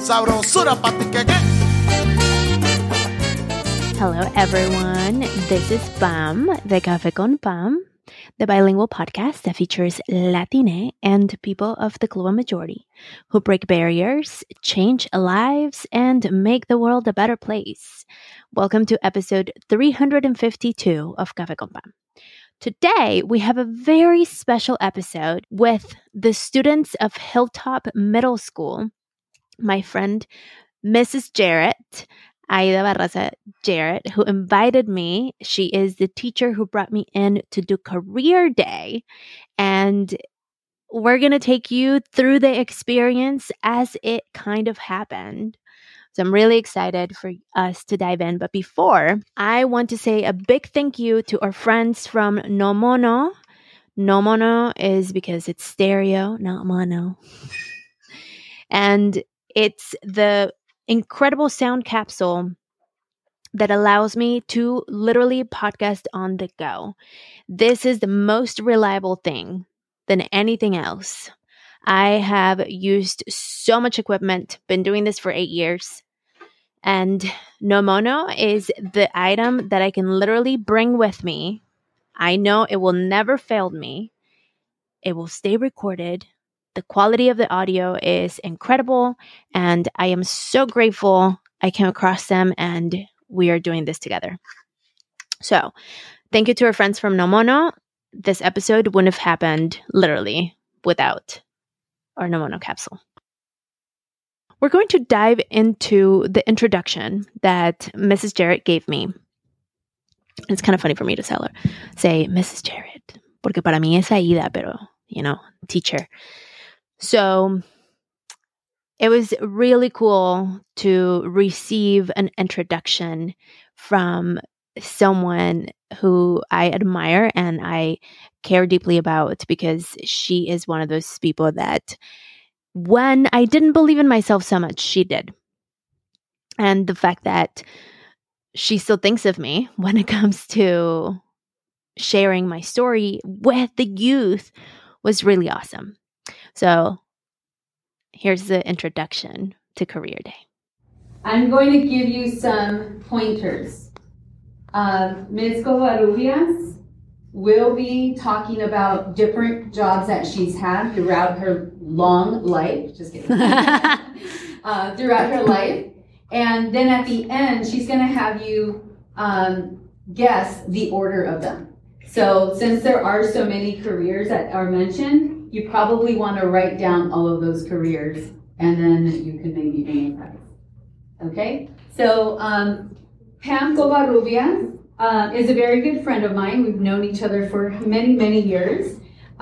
sabrosura pa' ti que. Hello, everyone. This is Pam, de Café con Pam, the bilingual podcast that features Latine and people of the global majority who break barriers, change lives, and make the world a better place. Welcome to episode 352 of Café con Pam. Today, we have a very special episode with the students of Hilltop Middle School, my friend, Mrs. Jarrett, Aida Barraza Jarrett, who invited me. She is the teacher who brought me in to do career day. And we're going to take you through the experience as it kind of happened. So I'm really excited for us to dive in. But before, I want to say a big thank you to our friends from Nomono. Nomono is because it's stereo, not mono. And it's the incredible sound capsule that allows me to literally podcast on the go. This is the most reliable thing than anything else. I have used so much equipment, been doing this for 8 years, and Nomono is the item that I can literally bring with me. I know it will never fail me. It will stay recorded. The quality of the audio is incredible, and I am so grateful I came across them, and we are doing this together. So, thank you to our friends from Nomono. This episode wouldn't have happened literally without our Nomono capsule. We're going to dive into the introduction that Mrs. Jarrett gave me. It's kind of funny for me to say Mrs. Jarrett, porque para mí es Aida, pero, teacher. So it was really cool to receive an introduction from someone who I admire and I care deeply about, because she is one of those people that when I didn't believe in myself so much, she did. And the fact that she still thinks of me when it comes to sharing my story with the youth was really awesome. So here's the introduction to Career Day. I'm going to give you some pointers. Ms. Covarrubias will be talking about different jobs that she's had throughout her long life. Just kidding. Throughout her life. And then at the end, she's going to have you guess the order of them. So since there are so many careers that are mentioned, you probably want to write down all of those careers, and then you can maybe win a prize. Okay? So Pam Covarrubias is a very good friend of mine. We've known each other for many, many years.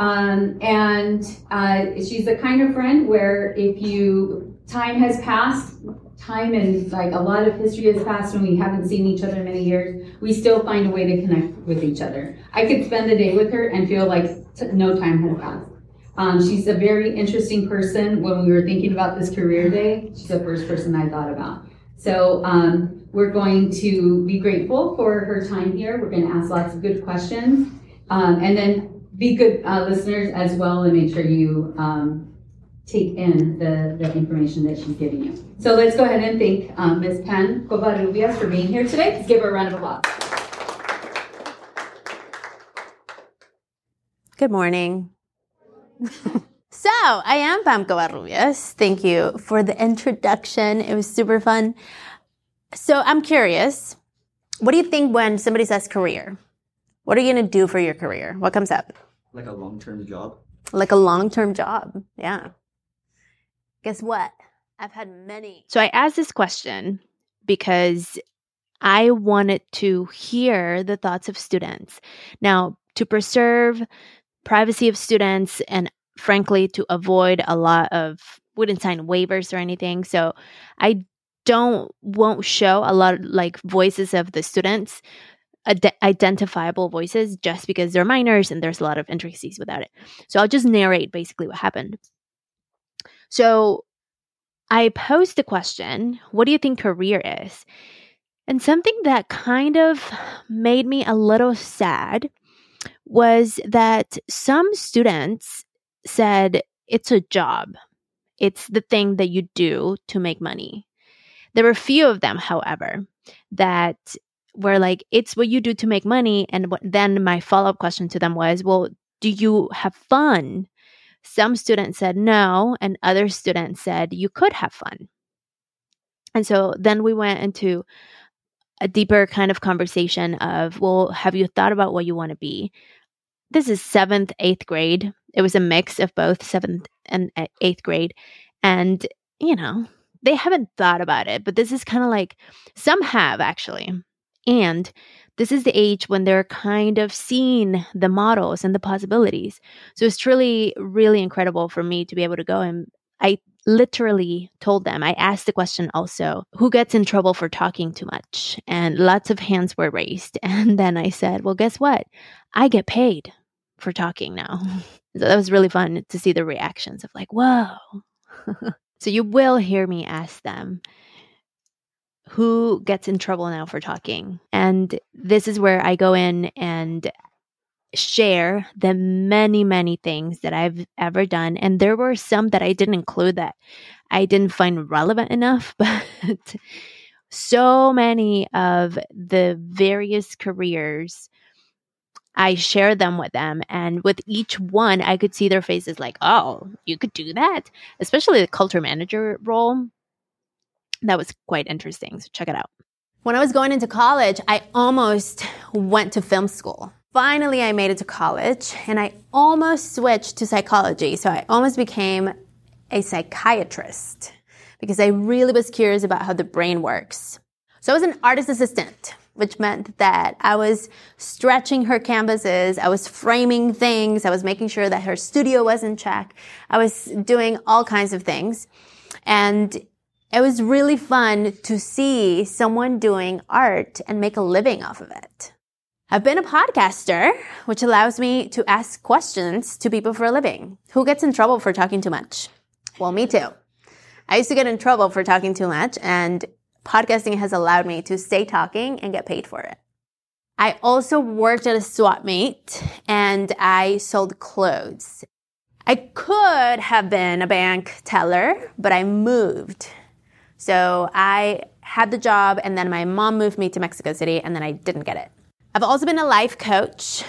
And she's the kind of friend where time has passed, and like a lot of history has passed and we haven't seen each other in many years, we still find a way to connect with each other. I could spend a day with her and feel like no time had passed. She's a very interesting person. When we were thinking about this career day, she's the first person I thought about. So we're going to be grateful for her time here. We're going to ask lots of good questions. And then be good listeners as well, and make sure you take in the information that she's giving you. So let's go ahead and thank Ms. Pam Covarrubias for being here today. Let's give her a round of applause. Good morning. So, I am Pam Covarrubias. Thank you for the introduction. It was super fun. So, I'm curious, what do you think when somebody says career? What are you going to do for your career? What comes up? Like a long-term job. Like a long-term job, yeah. Guess what? I've had many. So, I asked this question because I wanted to hear the thoughts of students. Now, to preserve privacy of students and frankly to avoid a lot of wouldn't sign waivers or anything, so I won't show a lot of like voices of the students, identifiable voices, just because they're minors and there's a lot of intricacies without it. So I'll just narrate basically what happened. So I posed the question, what do you think career is? And something that kind of made me a little sad was that some students said it's a job. it's the thing that you do to make money. There were a few of them, however, that were like, it's what you do to make money. And then my follow-up question to them was, well, do you have fun? Some students said no, and other students said you could have fun. And so then we went into a deeper kind of conversation of, well, have you thought about what you want to be? This is 7th, 8th grade. It was a mix of both 7th and 8th grade. And, they haven't thought about it, but this is kind of like, some have actually. And this is the age when they're kind of seeing the models and the possibilities. So it's truly, really incredible for me to be able to go, and I literally told them, I asked the question also, who gets in trouble for talking too much? And lots of hands were raised. And then I said, well, guess what? I get paid for talking now. So that was really fun to see the reactions of like, whoa. So you will hear me ask them, who gets in trouble now for talking? And this is where I go in and share the many, many things that I've ever done. And there were some that I didn't include that I didn't find relevant enough, but so many of the various careers, I shared them with them. And with each one, I could see their faces like, oh, you could do that. Especially the culture manager role. That was quite interesting. So check it out. When I was going into college, I almost went to film school. Finally, I made it to college and I almost switched to psychology. So I almost became a psychiatrist because I really was curious about how the brain works. So I was an artist assistant, which meant that I was stretching her canvases, I was framing things, I was making sure that her studio was in check, I was doing all kinds of things. And it was really fun to see someone doing art and make a living off of it. I've been a podcaster, which allows me to ask questions to people for a living. Who gets in trouble for talking too much? Well, me too. I used to get in trouble for talking too much, and podcasting has allowed me to stay talking and get paid for it. I also worked at a swap meet and I sold clothes. I could have been a bank teller, but I moved. So I had the job and then my mom moved me to Mexico City and then I didn't get it. I've also been a life coach,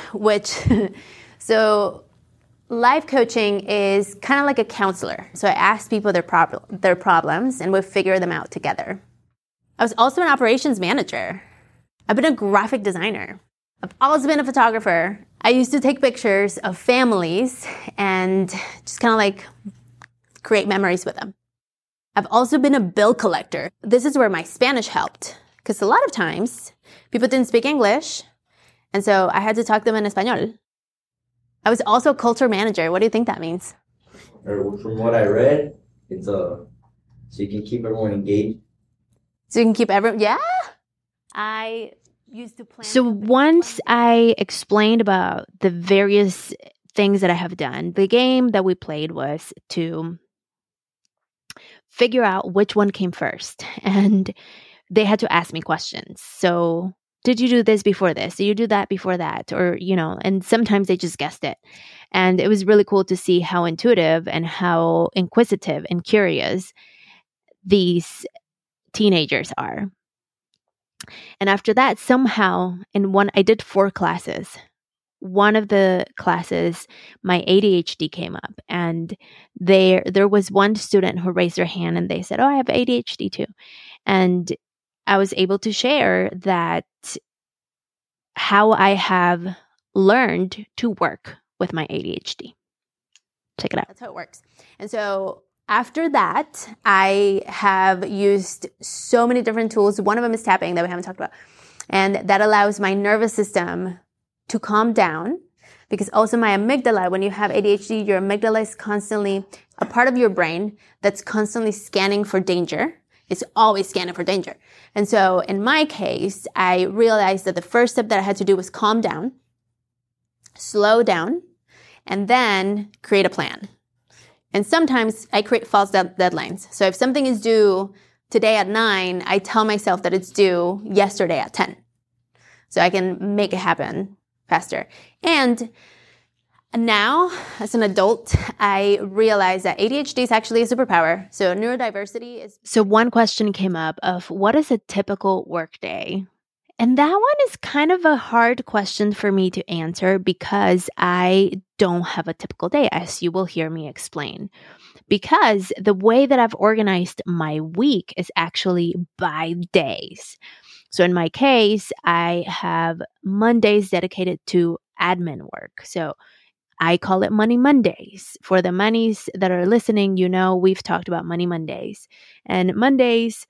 so life coaching is kind of like a counselor. So I ask people their problems and we figure them out together. I was also an operations manager. I've been a graphic designer. I've also been a photographer. I used to take pictures of families and just kind of like create memories with them. I've also been a bill collector. This is where my Spanish helped because a lot of times people didn't speak English. And so I had to talk to them in Espanol. I was also a culture manager. What do you think that means? From what I read, it's so you can keep everyone engaged. So you can keep everyone, yeah? I used to plan. So once I explained about the various things that I have done, the game that we played was to figure out which one came first. And they had to ask me questions. So did you do this before this? Did you do that before that? Or, and sometimes they just guessed it. And it was really cool to see how intuitive and how inquisitive and curious these teenagers are. And after that, somehow, I did 4 classes. One of the classes, my ADHD came up. And there was one student who raised their hand and they said, oh, I have ADHD too. And I was able to share that how I have learned to work with my ADHD. Check it out. That's how it works. And so after that, I have used so many different tools. One of them is tapping that we haven't talked about. And that allows my nervous system to calm down because also my amygdala, when you have ADHD, your amygdala is constantly a part of your brain that's constantly scanning for danger. It's always scanning for danger. And so in my case, I realized that the first step that I had to do was calm down, slow down, and then create a plan. And sometimes I create false deadlines. So if something is due today at 9, I tell myself that it's due yesterday at 10. So I can make it happen faster. And Now, as an adult, I realize that ADHD is actually a superpower. So neurodiversity is... So one question came up of what is a typical workday? And that one is kind of a hard question for me to answer because I don't have a typical day, as you will hear me explain. Because the way that I've organized my week is actually by days. So in my case, I have Mondays dedicated to admin work. So I call it Money Mondays. For the Moneys that are listening, you know we've talked about Money Mondays. And Mondays,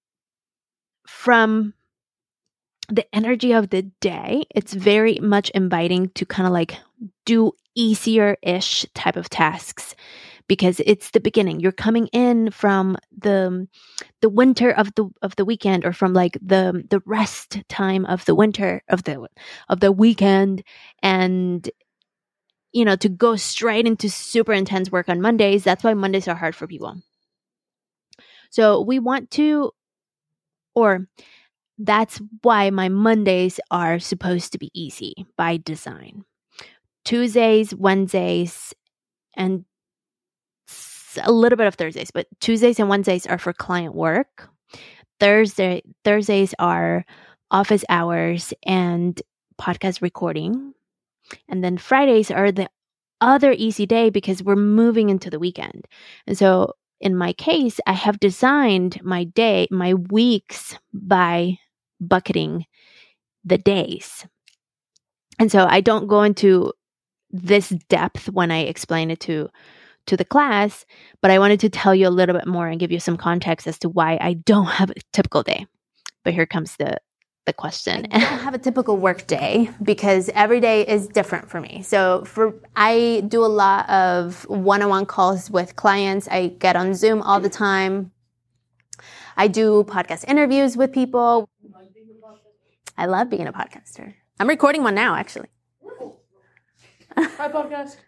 from the energy of the day, it's very much inviting to kind of like do easier-ish type of tasks because it's the beginning. You're coming in from the winter of the weekend, or from like the rest time of the winter of the weekend, and to go straight into super intense work on Mondays. That's why Mondays are hard for people. So we want to, or that's why my Mondays are supposed to be easy by design. Tuesdays, Wednesdays, and a little bit of Thursdays, but Tuesdays and Wednesdays are for client work. Thursdays are office hours and podcast recording. And then Fridays are the other easy day because we're moving into the weekend. And so in my case, I have designed my weeks by bucketing the days. And so I don't go into this depth when I explain it to the class, but I wanted to tell you a little bit more and give you some context as to why I don't have a typical day. But here comes the question. I don't have a typical work day because every day is different for me. So I do a lot of one-on-one calls with clients. I get on Zoom all the time. I do podcast interviews with people. I love being a podcaster. I'm recording one now, actually. Hi, podcast.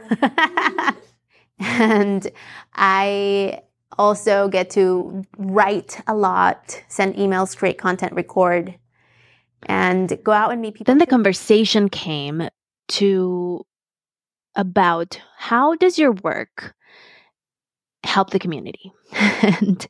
And I also get to write a lot, send emails, create content, record, and go out and meet people. Then the conversation came to about how does your work help the community? And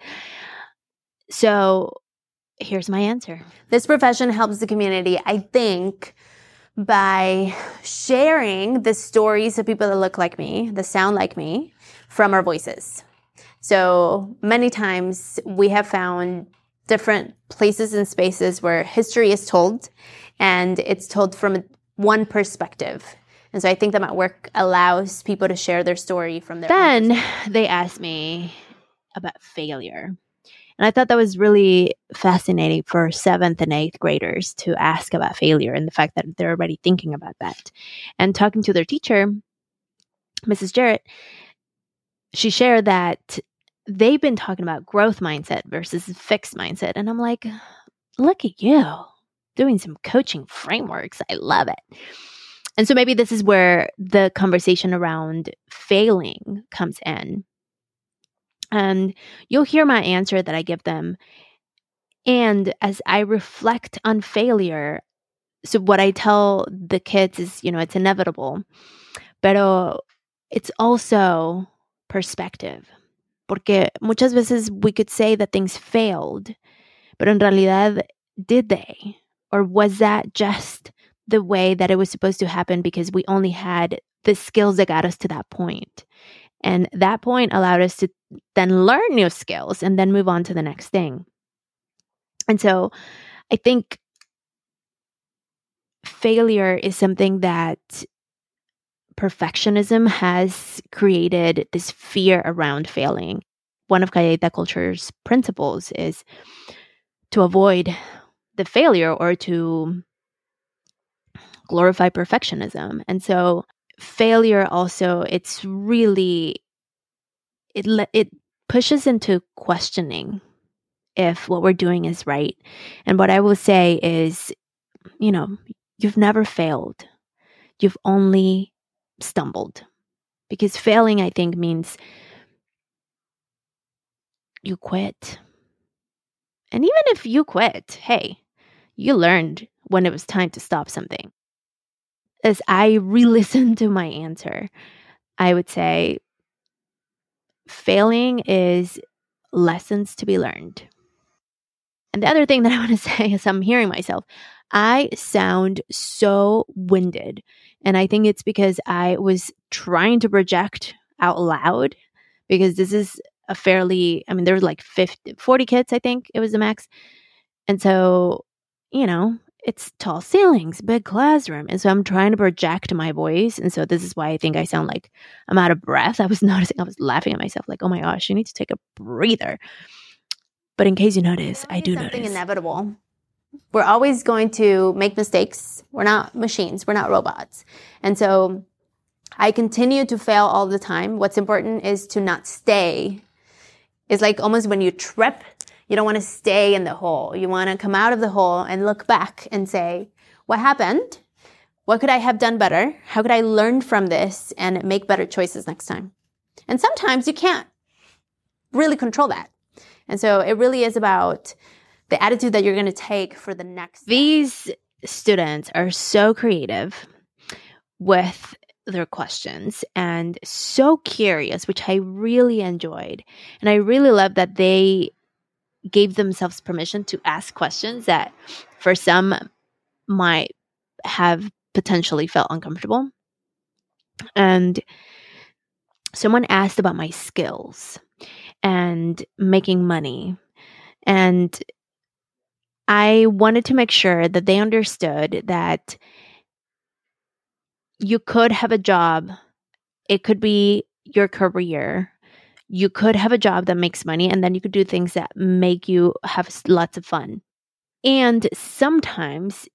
so here's my answer. This profession helps the community, I think, by sharing the stories of people that look like me, that sound like me, from our voices. So many times we have found different places and spaces where history is told, and it's told from one perspective. And so I think that my work allows people to share their story from their own perspective. They asked me about failure. And I thought that was really fascinating for 7th and 8th graders to ask about failure and the fact that they're already thinking about that. And talking to their teacher, Mrs. Jarrett, she shared that they've been talking about growth mindset versus fixed mindset. And I'm like, look at you doing some coaching frameworks. I love it. And so maybe this is where the conversation around failing comes in. And you'll hear my answer that I give them. And as I reflect on failure, so what I tell the kids is, it's inevitable, pero it's also perspective. Porque muchas veces we could say that things failed, but in realidad, did they? Or was that just the way that it was supposed to happen because we only had the skills that got us to that point? And that point allowed us to then learn new skills and then move on to the next thing. And so I think failure is something that perfectionism has created this fear around failing. One of Calleita Culture's principles is to avoid the failure or to glorify perfectionism. And so failure also, it's really, it pushes into questioning if what we're doing is right. And what I will say is, you've never failed. You've only stumbled. Because failing, I think, means you quit. And even if you quit, hey, you learned when it was time to stop something. as I re-listen to my answer, I would say failing is lessons to be learned. And the other thing that I want to say is I'm hearing myself. I sound so winded. And I think it's because I was trying to project out loud, because this is a fairly, I mean, there was like 40 kids, I think it was the max. And so, it's tall ceilings, big classroom. And so I'm trying to project my voice. And so this is why I think I sound like I'm out of breath. I was noticing, I was laughing at myself like, oh my gosh, you need to take a breather. But in case you notice, I do notice. Something inevitable. We're always going to make mistakes. We're not machines. We're not robots. And so I continue to fail all the time. What's important is to not stay. It's like almost when you trip, you don't want to stay in the hole. You want to come out of the hole and look back and say, what happened? What could I have done better? How could I learn from this and make better choices next time? And sometimes you can't really control that. And so it really is about the attitude that you're going to take for the next step. These students are so creative with their questions and so curious, which I really enjoyed. And I really love that they gave themselves permission to ask questions that for some might have potentially felt uncomfortable. And someone asked about my skills and making money. And I wanted to make sure that they understood that you could have a job. It could be your career. You could have a job that makes money, and then you could do things that make you have lots of fun. And sometimes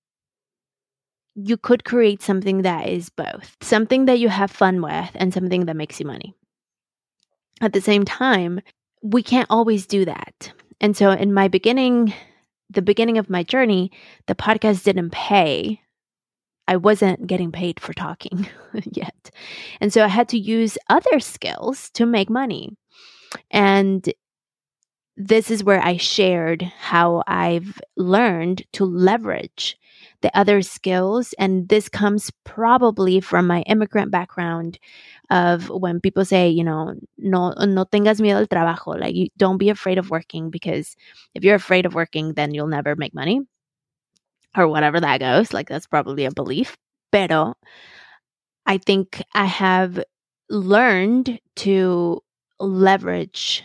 you could create something that is both, something that you have fun with and something that makes you money. At the same time, we can't always do that. And so in the beginning of my journey, the podcast didn't pay. I wasn't getting paid for talking yet. And so I had to use other skills to make money. And this is where I shared how I've learned to leverage the other skills. And this comes probably from my immigrant background of when people say, no tengas miedo al trabajo. Like, you don't be afraid of working, because if you're afraid of working, then you'll never make money, or whatever that goes. Like, that's probably a belief. Pero I think I have learned to leverage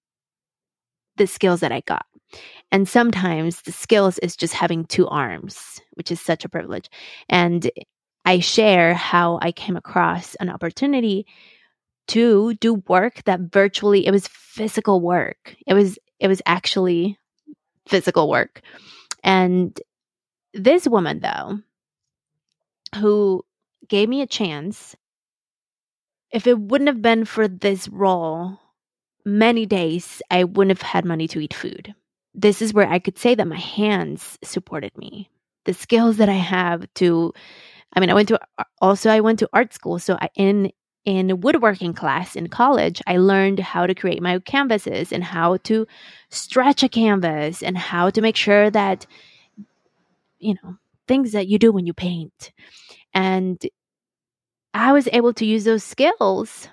the skills that I got. And sometimes the skills is just having two arms, which is such a privilege. And I share how I came across an opportunity to do work that it was physical work. It was actually physical work. And this woman, though, who gave me a chance, if it wouldn't have been for this role, many days I wouldn't have had money to eat food. This is where I could say that my hands supported me. The skills that I have I went to art school. So in woodworking class in college, I learned how to create my canvases and how to stretch a canvas and how to make sure that, things that you do when you paint. And I was able to use those skills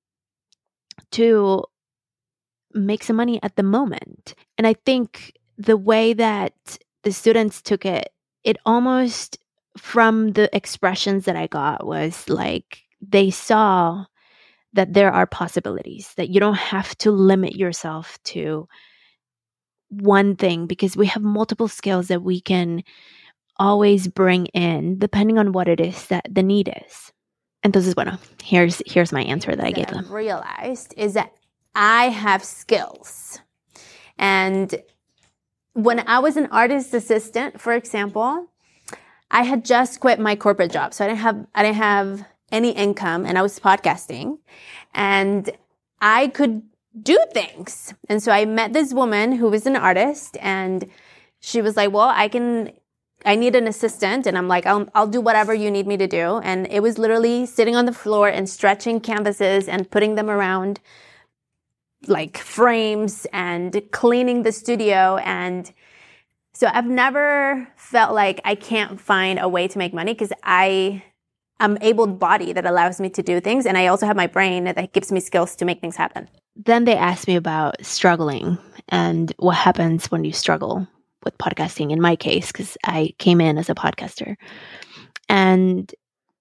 to make some money at the moment. And I think the way that the students took it almost, from the expressions that I got, was like they saw that there are possibilities, that you don't have to limit yourself to one thing, because we have multiple skills that we can always bring in depending on what it is that the need is. Entonces, bueno, here's my answer that I gave them. Realized is that I have skills. And when I was an artist assistant, for example, I had just quit my corporate job. So I didn't have any income, and I was podcasting, and I could do things. And so I met this woman who was an artist, and she was like, well, I need an assistant. And I'm like, I'll do whatever you need me to do. And it was literally sitting on the floor and stretching canvases and putting them around like frames and cleaning the studio. And so I've never felt like I can't find a way to make money, because I I'm able-bodied that allows me to do things. And I also have my brain that gives me skills to make things happen. Then they asked me about struggling and what happens when you struggle with podcasting, in my case, because I came in as a podcaster. And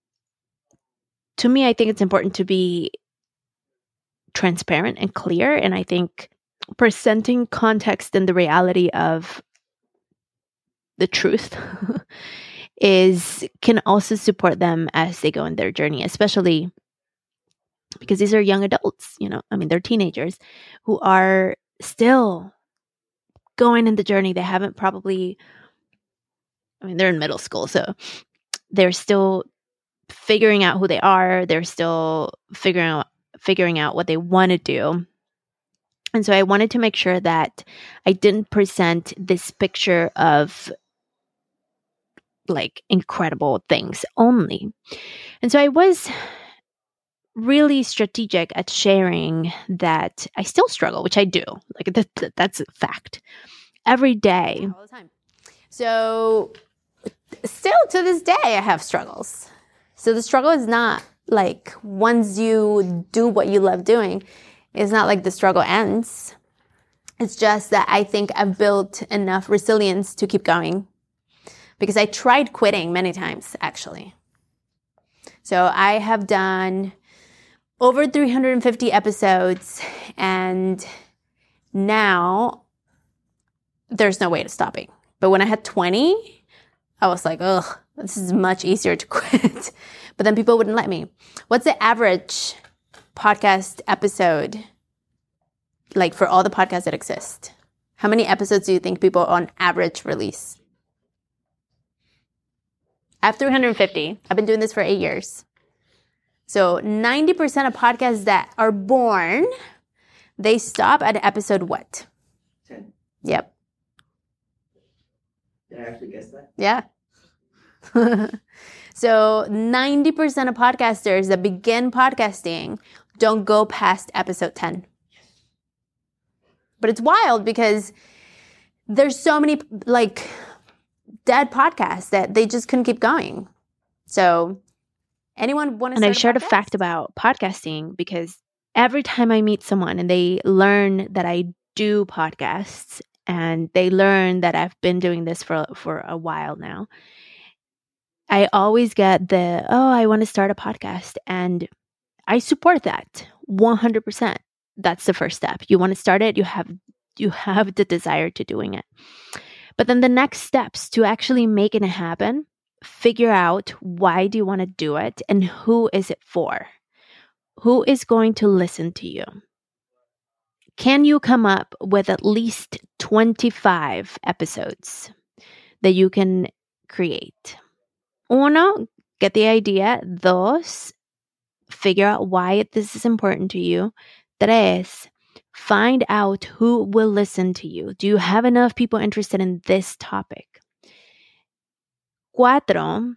to me, I think it's important to be transparent and clear. And I think presenting context and the reality of the truth can also support them as they go in their journey, especially because these are young adults, they're teenagers who are still going in the journey. They haven't they're in middle school, so they're still figuring out who they are. They're still figuring out what they want to do. And so I wanted to make sure that I didn't present this picture of like incredible things only. And so I was really strategic at sharing that I still struggle, which I do. Like that's a fact. Every day. All the time. So still to this day, I have struggles. So the struggle is not like once you do what you love doing, it's not like the struggle ends. It's just that I think I've built enough resilience to keep going because I tried quitting many times, actually. So I have done over 350 episodes, and now there's no way to stopping. But when I had 20, I was like, ugh, this is much easier to quit. But then people wouldn't let me. What's the average podcast episode like for all the podcasts that exist? How many episodes do you think people on average release? I have 350. I've been doing this for 8 years. So 90% of podcasts that are born, they stop at episode what? 10. Yep. Did I actually guess that? Yeah. So 90% of podcasters that begin podcasting don't go past episode 10. But it's wild because there's so many like dead podcasts that they just couldn't keep going. So anyone want to start? And I've shared a fact about podcasting because every time I meet someone and they learn that I do podcasts and they learn that I've been doing this for a while now, I always get I want to start a podcast. And I support that 100%. That's the first step. You want to start it, you have the desire to doing it. But then the next steps to actually making it happen, figure out why do you want to do it and who is it for? Who is going to listen to you? Can you come up with at least 25 episodes that you can create? Uno, get the idea. Dos, figure out why this is important to you. Tres, find out who will listen to you. Do you have enough people interested in this topic? Cuatro,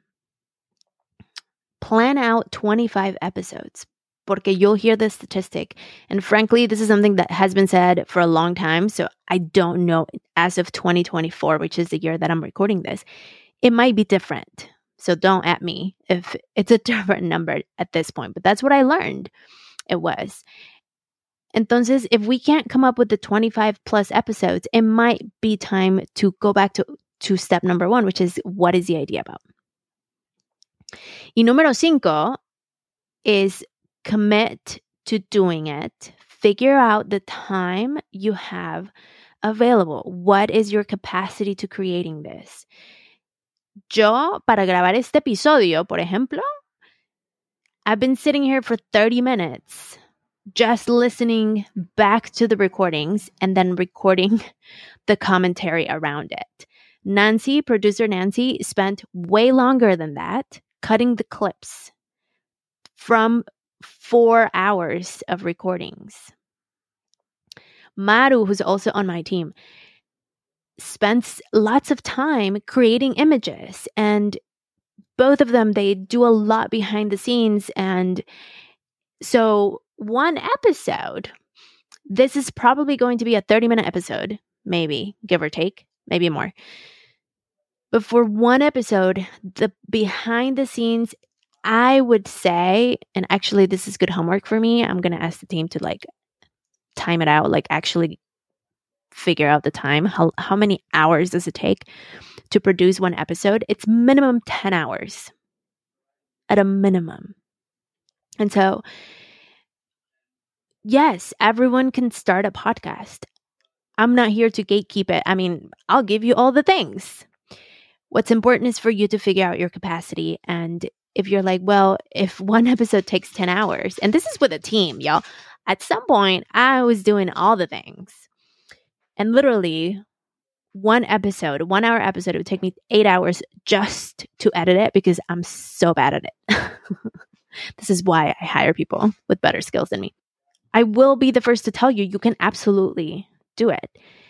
plan out 25 episodes. Porque you'll hear this statistic. And frankly, this is something that has been said for a long time. So I don't know as of 2024, which is the year that I'm recording this. It might be different. So don't at me if it's a different number at this point. But that's what I learned it was. Entonces, if we can't come up with the 25 plus episodes, it might be time to go back to step number one, which is what is the idea about? Y número 5 is commit to doing it. Figure out the time you have available. What is your capacity to creating this? Yo, para grabar este episodio, por ejemplo, I've been sitting here for 30 minutes just listening back to the recordings and then recording the commentary around it. Nancy, producer Nancy, spent way longer than that cutting the clips from 4 hours of recordings. Maru, who's also on my team, spends lots of time creating images, and both of them, they do a lot behind the scenes. And so one episode, this is probably going to be a 30-minute episode, maybe, give or take, maybe more. But for one episode, the behind the scenes I would say, and actually this is good homework for me, I'm going to ask the team to like time it out, like actually figure out the time. How many hours does it take to produce one episode? It's minimum 10 hours at a minimum. And so, yes, everyone can start a podcast. I'm not here to gatekeep it. I mean, I'll give you all the things. What's important is for you to figure out your capacity. And if you're like, well, if one episode takes 10 hours, and this is with a team, y'all, at some point I was doing all the things. And literally, 1 hour episode, it would take me 8 hours just to edit it because I'm so bad at it. This is why I hire people with better skills than me. I will be the first to tell you, you can absolutely do it.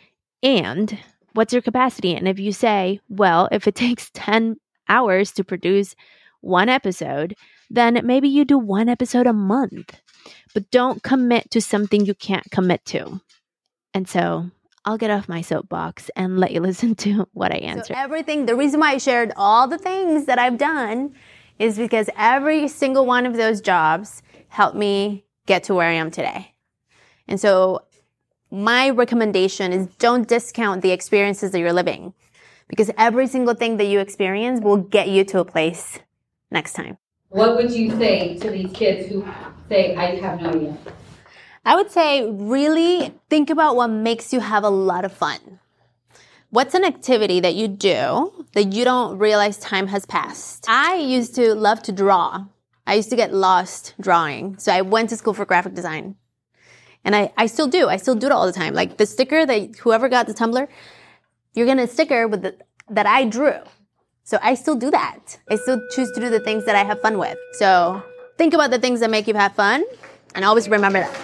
And what's your capacity? And if you say, well, if it takes 10 hours to produce 1 episode, then maybe you do 1 episode a month. But don't commit to something you can't commit to. And so I'll get off my soapbox and let you listen to what I answered. So the reason why I shared all the things that I've done is because every single one of those jobs helped me get to where I am today. And so my recommendation is don't discount the experiences that you're living, because every single thing that you experience will get you to a place next time. What would you say to these kids who say, I have no idea? I would say really think about what makes you have a lot of fun. What's an activity that you do that you don't realize time has passed? I used to love to draw. I used to get lost drawing. So I went to school for graphic design. And I still do. I still do it all the time. Like the sticker that whoever got the tumbler, you're going to sticker with that I drew. So I still do that. I still choose to do the things that I have fun with. So think about the things that make you have fun and always remember that.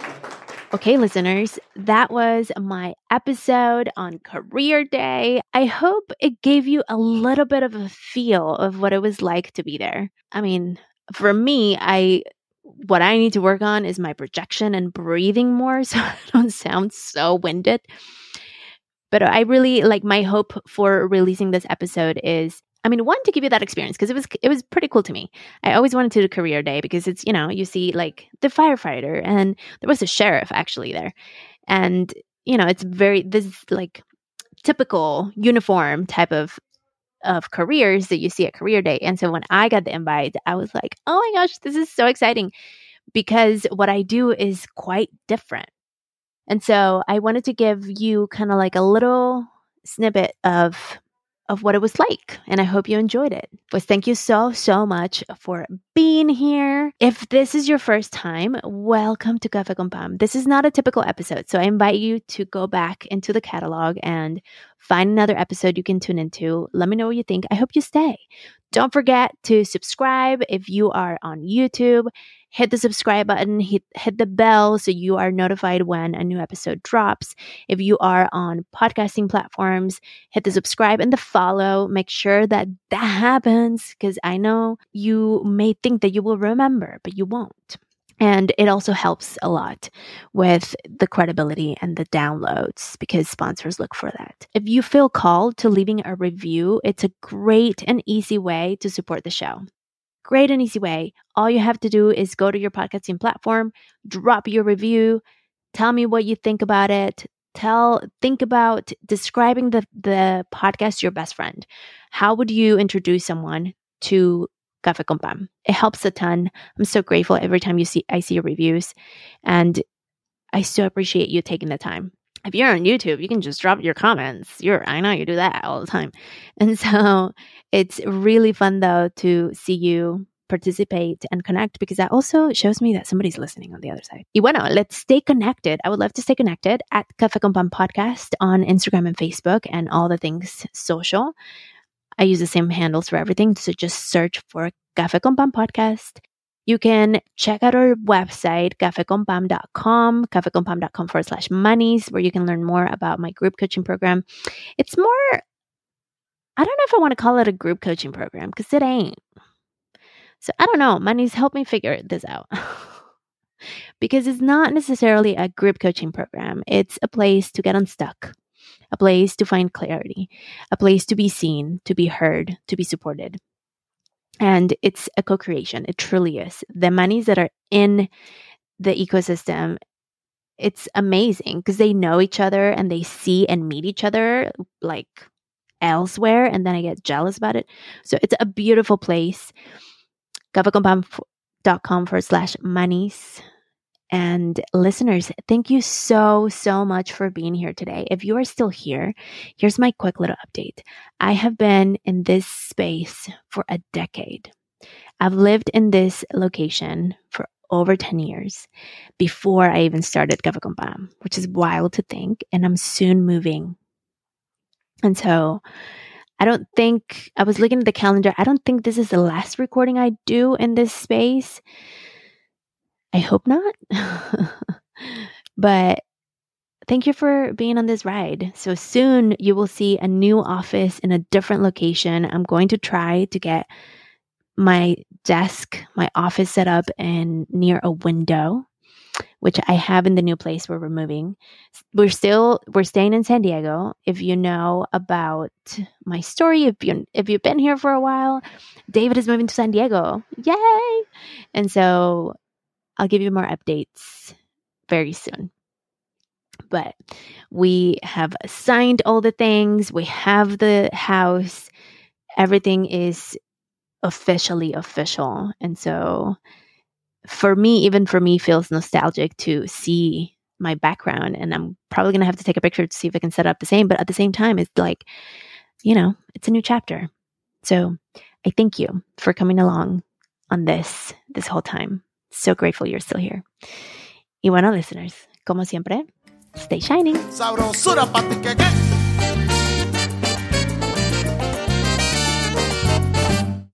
Okay, listeners, that was my episode on Career Day. I hope it gave you a little bit of a feel of what it was like to be there. I mean, for me, what I need to work on is my projection and breathing more so I don't sound so winded. But I really like my hope for releasing this episode is, I mean, one, to give you that experience, because it was pretty cool to me. I always wanted to do Career Day because it's, you see like the firefighter, and there was a sheriff actually there. And, it's this like typical uniform type of careers that you see at Career Day. And so when I got the invite, I was like, oh my gosh, this is so exciting, because what I do is quite different. And so I wanted to give you kind of like a little snippet of what it was like. And I hope you enjoyed it. Pues thank you so, so much for being here. If this is your first time, welcome to Café con Pam. This is not a typical episode. So I invite you to go back into the catalog and find another episode you can tune into. Let me know what you think. I hope you stay. Don't forget to subscribe if you are on YouTube. Hit the subscribe button, hit the bell so you are notified when a new episode drops. If you are on podcasting platforms, hit the subscribe and the follow. Make sure that happens, because I know you may think that you will remember, but you won't. And it also helps a lot with the credibility and the downloads, because sponsors look for that. If you feel called to leaving a review, it's a great and easy way to support the show. Great and easy way. All you have to do is go to your podcasting platform, drop your review, tell me what you think about it. Think about describing the podcast to your best friend. How would you introduce someone to Café con Pam? It helps a ton. I'm so grateful every time I see your reviews, and I so appreciate you taking the time. If you're on YouTube, you can just drop your comments. I know you do that all the time. And so it's really fun, though, to see you participate and connect, because that also shows me that somebody's listening on the other side. Y bueno, let's stay connected. I would love to stay connected at Café con Pam Podcast on Instagram and Facebook and all the things social. I use the same handles for everything, so just search for Café con Pam Podcast. You can check out our website, cafeconpam.com, cafeconpam.com/monies, where you can learn more about my group coaching program. It's more, I don't know if I want to call it a group coaching program, because it ain't. So I don't know, Monies, help me figure this out. Because it's not necessarily a group coaching program. It's a place to get unstuck, a place to find clarity, a place to be seen, to be heard, to be supported. And it's a co-creation. It truly is. The manis that are in the ecosystem, it's amazing because they know each other and they see and meet each other like elsewhere. And then I get jealous about it. So it's a beautiful place. cafeconpam.com/manis. And listeners, thank you so much for being here today. If you are still here, here's my quick little update. I have been in this space for a decade. I've lived in this location for over 10 years before I even started Café con Pam, which is wild to think. And I'm soon moving. And so I was looking at the calendar. I don't think this is the last recording I do in this space. I hope not. But thank you for being on this ride. So soon you will see a new office in a different location. I'm going to try to get my desk, my office set up near a window, which I have in the new place where we're moving. We're staying in San Diego. If you know about my story, if you've been here for a while, David is moving to San Diego. Yay! And so I'll give you more updates very soon. But we have signed all the things. We have the house. Everything is officially official. And so even for me, feels nostalgic to see my background. And I'm probably going to have to take a picture to see if I can set up the same. But at the same time, it's like, it's a new chapter. So I thank you for coming along on this whole time. So grateful you're still here. Y bueno, listeners, como siempre, stay shining. Sabrosura pa' ti que